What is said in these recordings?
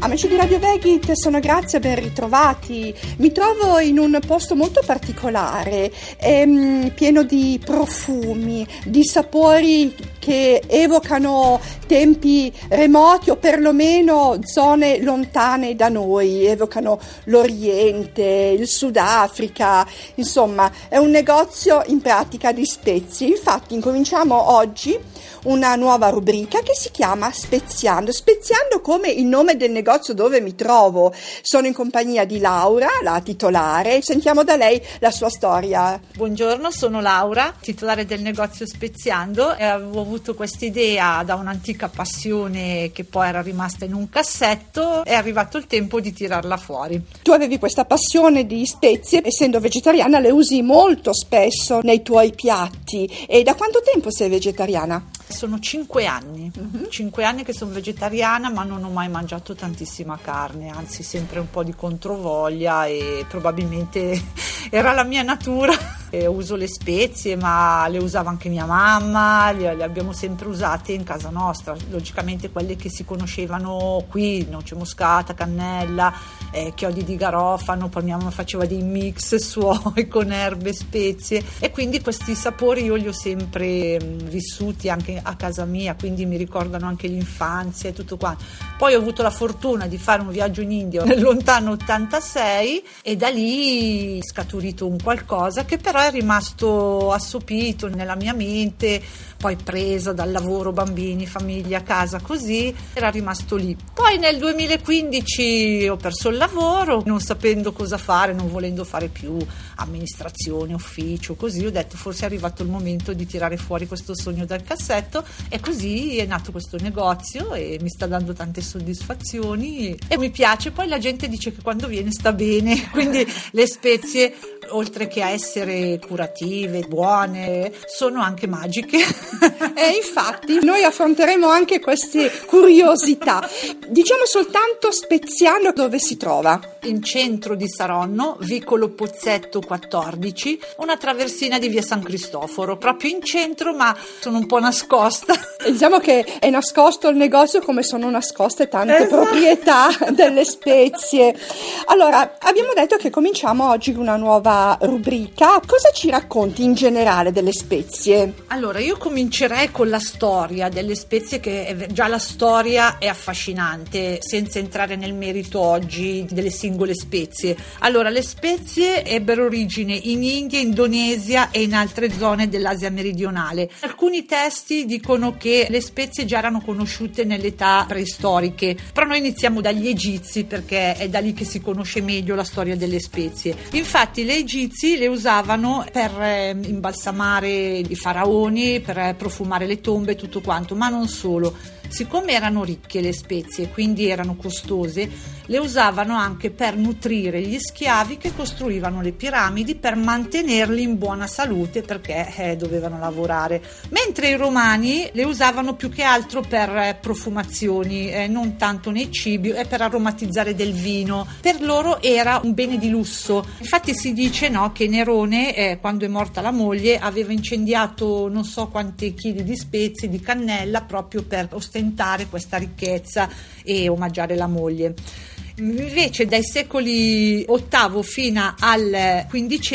Amici di Radio Vegit, sono Grazia, ben ritrovati. Mi trovo in un posto molto particolare, pieno di profumi, di sapori che evocano tempi remoti o perlomeno zone lontane da noi, evocano l'Oriente, il Sudafrica, insomma è un negozio in pratica di spezie. Infatti incominciamo oggi una nuova rubrica che si chiama Speziando come il nome del negozio dove mi trovo. Sono in compagnia di Laura, la titolare. Sentiamo da lei la sua storia. Buongiorno, sono Laura, titolare del negozio Speziando, e avevo avuto questa idea da un'antica passione che poi era rimasta in un cassetto. È arrivato il tempo di tirarla fuori. Tu avevi questa passione di spezie, essendo vegetariana le usi molto spesso nei tuoi piatti. E da quanto tempo sei vegetariana? Sono 5 anni, 5 anni che sono vegetariana, ma non ho mai mangiato tantissima carne, anzi sempre un po' di controvoglia, e probabilmente era la mia natura. Uso le spezie, ma le usava anche mia mamma, le abbiamo sempre usate in casa nostra, logicamente quelle che si conoscevano qui, noce moscata, cannella, chiodi di garofano. Poi mia mamma faceva dei mix suoi con erbe e spezie, e quindi questi sapori io li ho sempre vissuti anche a casa mia, quindi mi ricordano anche l'infanzia e tutto quanto. Poi ho avuto la fortuna di fare un viaggio in India nel lontano 86, e da lì è scaturito un qualcosa che però è rimasto assopito nella mia mente, poi presa dal lavoro, bambini, famiglia, casa, così era rimasto lì. Poi nel 2015 ho perso il lavoro, non sapendo cosa fare, non volendo fare più amministrazione, ufficio, così ho detto forse è arrivato il momento di tirare fuori questo sogno dal cassetto, e così è nato questo negozio e mi sta dando tante soddisfazioni e mi piace. Poi la gente dice che quando viene sta bene, quindi le spezie, oltre che a essere curative, buone, sono anche magiche. E infatti noi affronteremo anche queste curiosità. Diciamo soltanto Speziando dove si trova. In centro di Saronno, vicolo Pozzetto 14, una traversina di via San Cristoforo, proprio in centro, ma sono un po' nascosta. Diciamo che è nascosto il negozio come sono nascoste tante proprietà delle spezie. Allora, abbiamo detto che cominciamo oggi una nuova rubrica. Cosa ci racconti in generale delle spezie? Allora, io comincerei con la storia delle spezie, che già la storia è affascinante, senza entrare nel merito oggi delle singole spezie. Allora, le spezie ebbero origine in India, Indonesia e in altre zone dell'Asia meridionale. Alcuni testi dicono che le spezie già erano conosciute nelle età preistoriche, però noi iniziamo dagli egizi perché è da lì che si conosce meglio la storia delle spezie. Infatti gli egizi le usavano per imbalsamare i faraoni, per profumare le tombe e tutto quanto, ma non solo. Siccome erano ricche le spezie, quindi erano costose, le usavano anche per nutrire gli schiavi che costruivano le piramidi, per mantenerli in buona salute, perché dovevano lavorare. Mentre i romani le usavano più che altro per profumazioni, non tanto nei cibi, e per aromatizzare del vino. Per loro era un bene di lusso. Infatti si dice, no, che Nerone, quando è morta la moglie, aveva incendiato non so quanti chili di spezie, di cannella, proprio per ostentare questa ricchezza e omaggiare la moglie. Invece dai secoli VIII fino al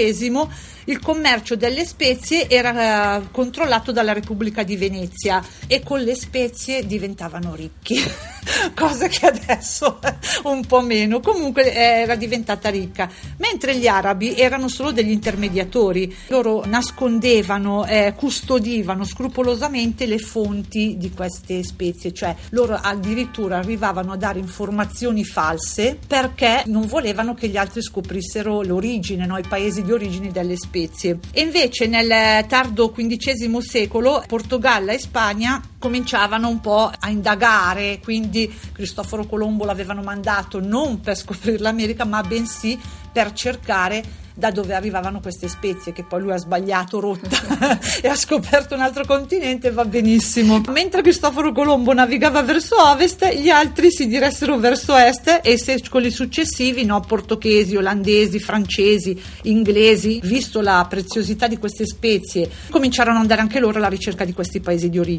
XV il commercio delle spezie era controllato dalla Repubblica di Venezia, e con le spezie diventavano ricchi, cosa che adesso un po' meno. Comunque era diventata ricca, mentre gli arabi erano solo degli intermediatori. Loro nascondevano, custodivano scrupolosamente le fonti di queste spezie, cioè loro addirittura arrivavano a dare informazioni false perché non volevano che gli altri scoprissero l'origine, no? I paesi di origine delle spezie. E invece nel tardo XV secolo Portogallo e Spagna cominciavano un po' a indagare, quindi Cristoforo Colombo l'avevano mandato non per scoprire l'America, ma bensì per cercare da dove arrivavano queste spezie, che poi lui ha sbagliato rotta e ha scoperto un altro continente. Va benissimo. Mentre Cristoforo Colombo navigava verso ovest, gli altri si diressero verso est, e secoli successivi, no, portoghesi, olandesi, francesi, inglesi, visto la preziosità di queste spezie, cominciarono ad andare anche loro alla ricerca di questi paesi di origine. E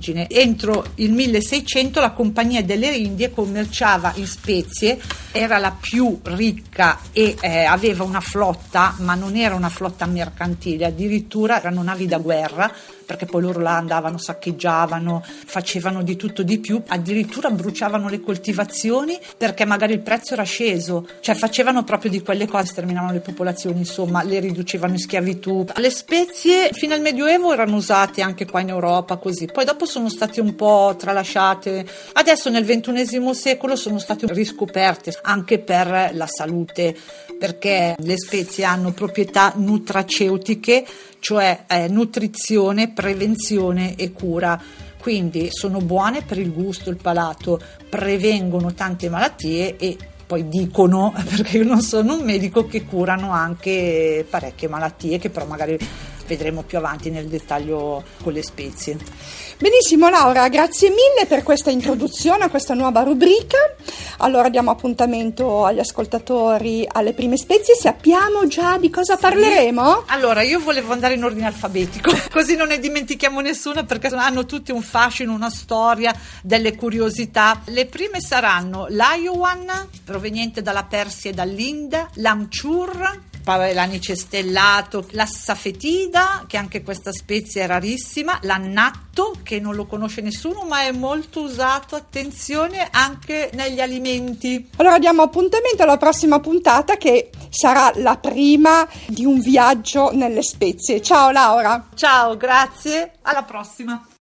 entro il 1600 la Compagnia delle Indie commerciava in spezie, era la più ricca e aveva una flotta, ma non era una flotta mercantile, addirittura erano navi da guerra, perché poi loro là andavano, saccheggiavano, facevano di tutto di più, addirittura bruciavano le coltivazioni perché magari il prezzo era sceso, cioè facevano proprio di quelle cose, sterminavano le popolazioni, insomma le riducevano in schiavitù. Le spezie fino al Medioevo erano usate anche qua in Europa così, poi dopo sono state un po' tralasciate, adesso nel XXI secolo sono state riscoperte anche per la salute, perché le spezie hanno proprietà nutraceutiche, cioè nutrizione, prevenzione e cura, quindi sono buone per il gusto, il palato, prevengono tante malattie e poi dicono, perché io non sono un medico, che curano anche parecchie malattie che però magari vedremo più avanti nel dettaglio con le spezie. Benissimo Laura, grazie mille per questa introduzione a questa nuova rubrica. Allora diamo appuntamento agli ascoltatori alle prime spezie, sappiamo già di cosa parleremo? Allora io volevo andare in ordine alfabetico, così non ne dimentichiamo nessuna, perché hanno tutti un fascino, una storia, delle curiosità. Le prime saranno l'Ayowan, proveniente dalla Persia e dall'India, l'Amchur, l'anice stellato, la safetida, che anche questa spezia è rarissima, l'annatto, che non lo conosce nessuno ma è molto usato, attenzione, anche negli alimenti. Allora diamo appuntamento alla prossima puntata, che sarà la prima di un viaggio nelle spezie. Ciao Laura. Ciao, grazie, alla prossima.